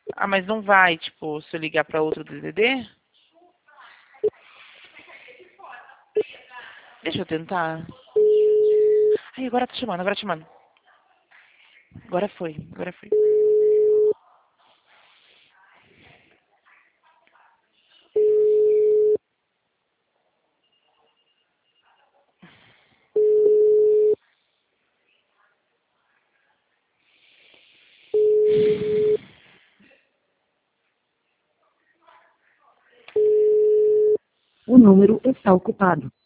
Ah, mas não vai, tipo, se eu ligar pra outro DDD? Deixa eu tentar. Ai, agora tá chamando, agora tá chamando. Agora foi, agora foi. O número está ocupado.